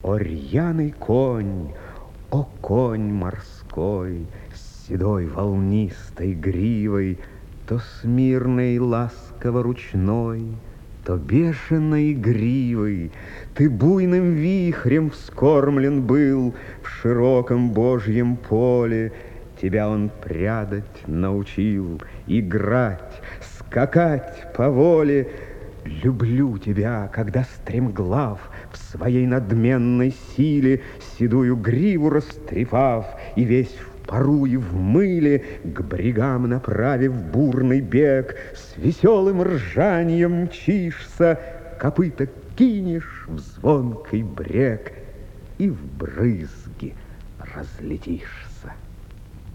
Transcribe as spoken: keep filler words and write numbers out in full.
О, рьяный конь, о, конь морской, с седой волнистой гривой, то смирной ласково ручной, то бешеной игривой, ты буйным вихрем вскормлен был в широком Божьем поле. Тебя он прядать научил, играть, скакать по воле. Люблю тебя, когда стремглав в своей надменной силе, седую гриву растрепав и весь в пару и в мыле, к брегам направив бурный бег, с веселым ржанием мчишься, копыта кинешь в звонкий брег и в брызги разлетишься.